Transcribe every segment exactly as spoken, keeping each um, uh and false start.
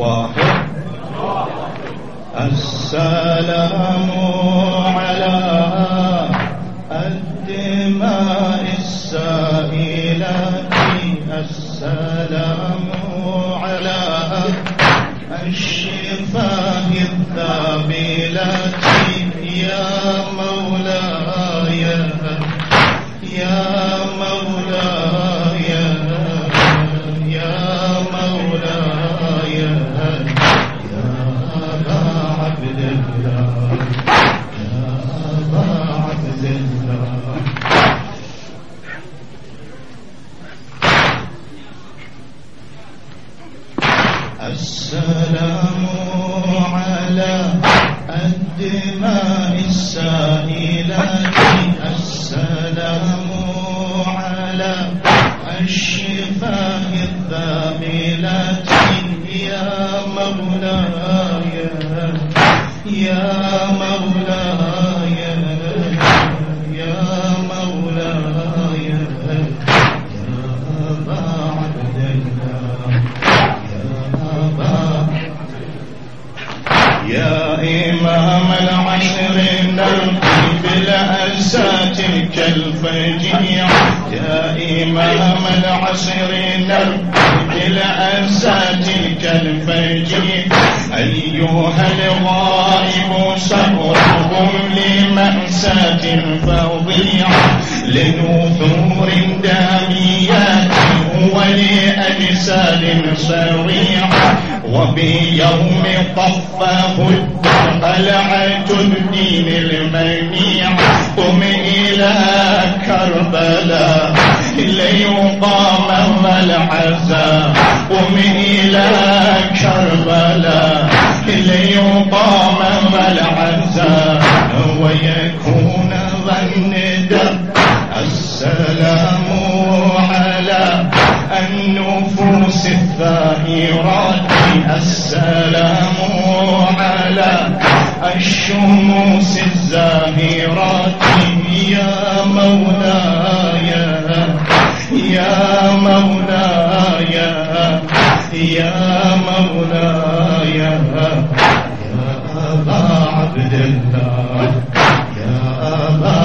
واحد. السلام على الدماء السائلة، السلام على الشفاه الذابلة. يا مولاي يا مولاي يا مولاي يا أبا عبد الله يا أبا عبد الله. السلام على الدماء السائلة، السلام على الشفاه الذابلة. يا مولاي يا مولاي يا مولاي يا أبا عبد الله يا إمام العشر نرقي بالأسى تلك الفجيع. يا إمام العشر نرقي بالأسى تلك الفجيع. أيها الغائب صبرهم لمأساة فظيعة، لنثور داميات ولأجساد صريعة. وبيوم طفاه قلعة الدين المنيع. قم إلى كربلاء ليقام العزاء. قم إلى كربلاء ليقام العزاء ويكون النداء. السلام على النفوس الثائرات، السلام على الشموس الزاهرات. يا مولاي يا مولاي يا مولاي يا أبا عبد الله يا أبا.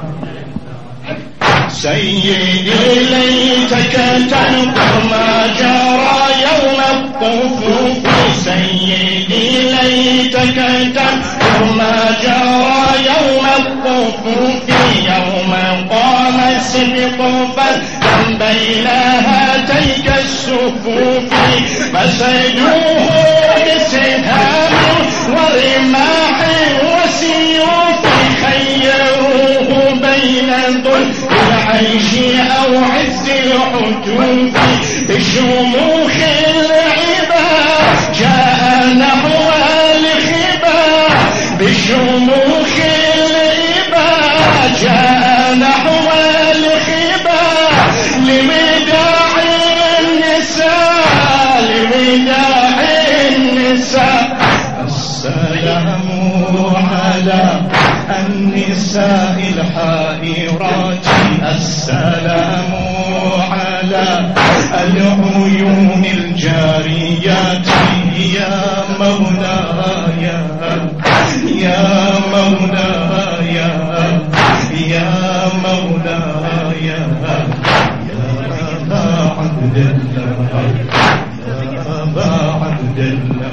سيدي ليتك تنظر ما جرى يوم الطفوف. سيدي ليتك تنظر ما جرى يوم الطفوف. يوم قام السبط فتى بين هاتيك الصفوف. فسجوه بسهام ورماح وسيوف. خيروه بين ظلم العيش أو عز الحتوف. بشموخ العباد جاء نحو الخبا. بشموخ العباد جاء نحو الخبا. لوداع النساء لوداع النساء. السلام على النساء الحائرات. السلام على العيون الجاريات. يا مولاي يا مولاي يا مولاي يا أبا عبد الله يا أبا عبد الله.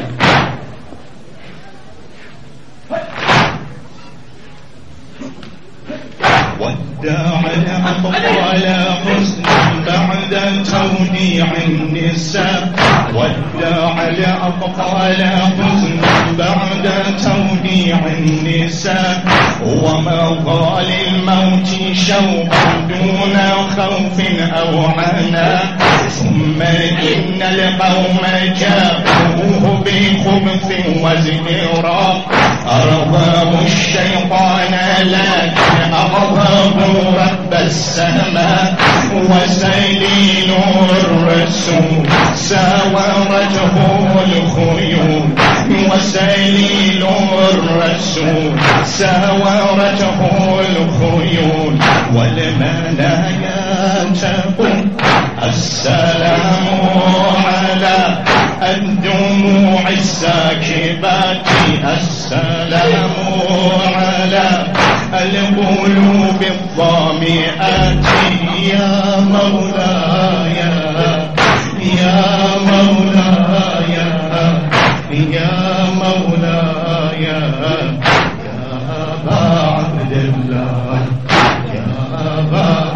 وداع الأطفال حزنا بعد توديع النساء. وداع الأطفال حزنا بعد توديع النساء. ومضى للموت شوقا دون خوف أو عناء. ثم إن القوم جاءوه بخبث وازدراء. أرضاه الشيطان لكن أغضبوا رب السماء. وسيل الرسول ساورته الخيول. وسيل الرسول ساورته الخيول. والمنايا تقول السلام على الدم الساكبات السلام على القلوب الظامئات يا مولاي يا مولاي يا مولاي يا أبا عبد الله يا أبا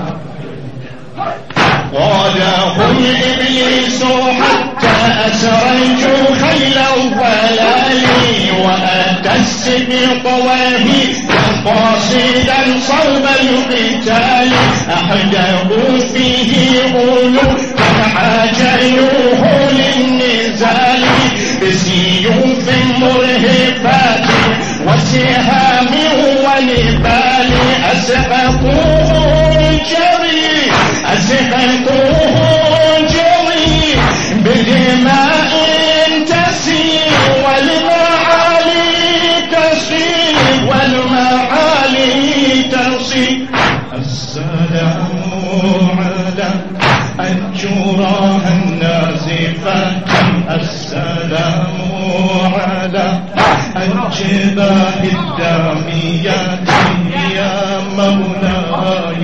قادهم إبليس حتى أسرجوا خيل الضلال وأتى السبط وهي قاصدا صوب القتال أحدثوا فيه غلو عجلوه للنزال بسيوف مرهفات وسهام ونبال أسقطوه جري أسقطوه جري بدماء تسيل والمعالي تسيل والمعالي تسيل السلام على الجراح النازفة السلام على الجباه الداميات يا مولاي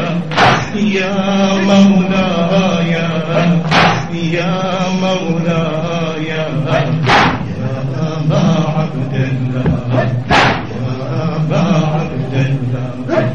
يا مولاي يا مولاي يا أبا عبد الله يا أبا عبد الله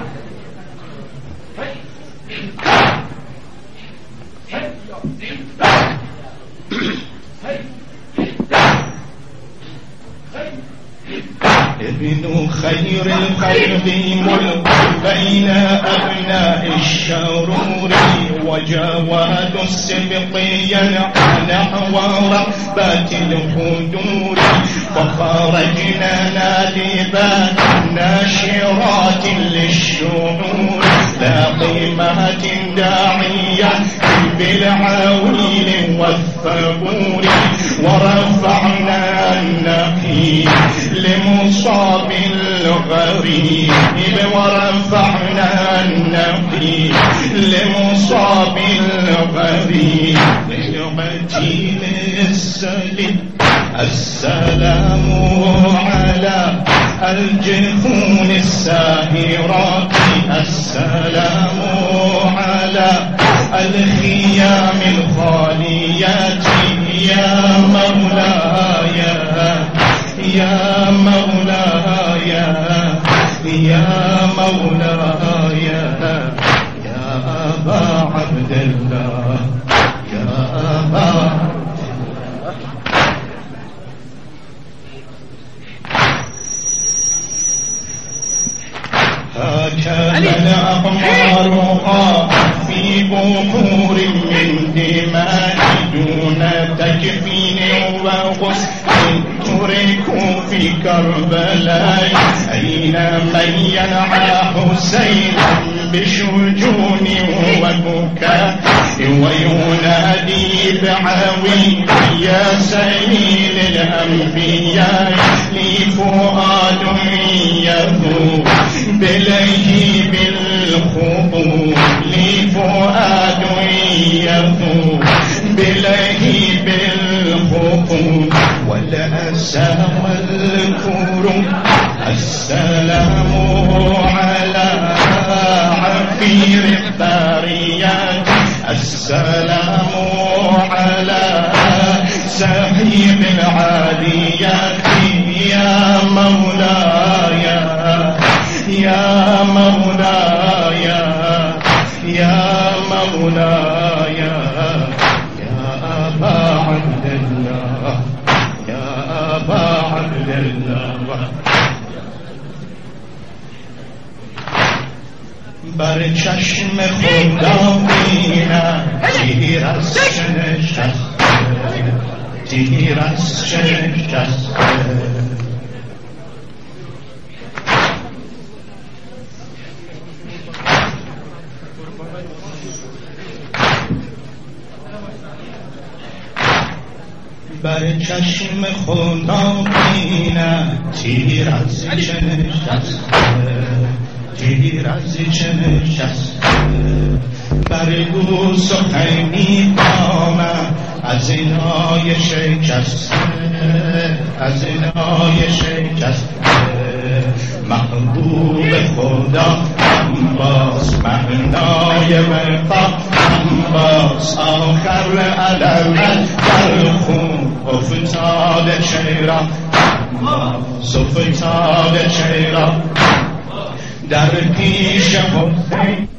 ابن خير الخلق ملك بين أبناء الشرور وجواد السبط ينحى نحو رهبات الحدور فخرجنا نادبا ناشرات للشعور لا قيمة داعية بالعويل والثبور ورفعنا النقي لمصاب الغريب ورفعنا النقي لمصاب الغريب للمتين السليم السلام على الجفون الساهرات السلام على الخيام الخاليات يا مولاي يا مولاي يا مولاي يا أبا عبد الله يا أبا هكذا الأقمار في بحور من دماء دون تكفين وغسل تركوا في كربلاء أين من ينعى حسينا بشجون وبكاء وينادي بعوي يا سيل الأنبياء لي فؤاد يذوب بلهيب الخطوب لي فؤاد يذوب بلهيب الخطوب والأسى والكرم السلام على عفير الثريات السلام على سحيب العاديات يا مولاي يا مولاي يا مولاي يا أبا عبد الله يا أبا عبد الله بر چشم خدا بینم تیر از شنشسته تیر از شنشسته بر چشم خدا بینم تیر از شنشسته تیر از شنشسته بر او سخنی آمد از اینای شکسته از نای شکسته محبوب خدا باز معنای وفا باز آخر علم در خون افتاده چرا باز افتاده چرا در پیش حسین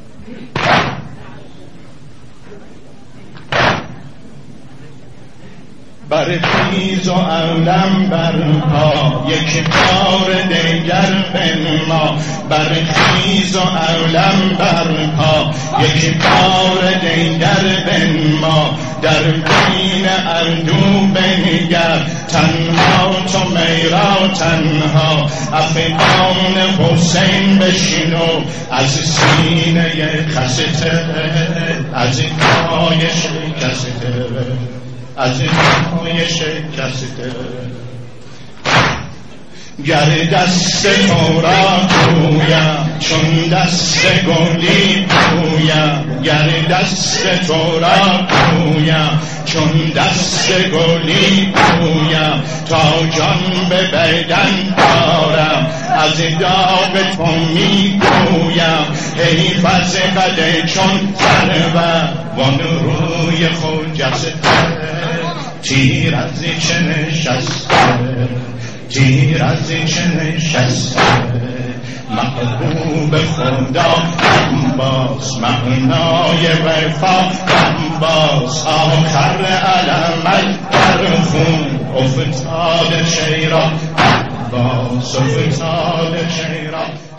بر خیز و علم برپا یک بار دیگر بنما بر خیز و علم برپا یک بار دیگر بنما در بین اردو بنگر تنها تو میرا تنها افغان حسین بشینو از سینه خسته از این پای شکسته از این پای شکسته گر دست تو را پویم چون دست گلی پویم گر دست تو را پویم چون دست گلی پویم تا جان به بدن دارم از داغ تو می پویم حیف از قد چون سرور وان روی خود جسته تیر از چه نشسته تیر از چه نشسته محبوب خدا باز معنای وفا باز آخر علم در خون افتاد شیرا باز افتاد شیرا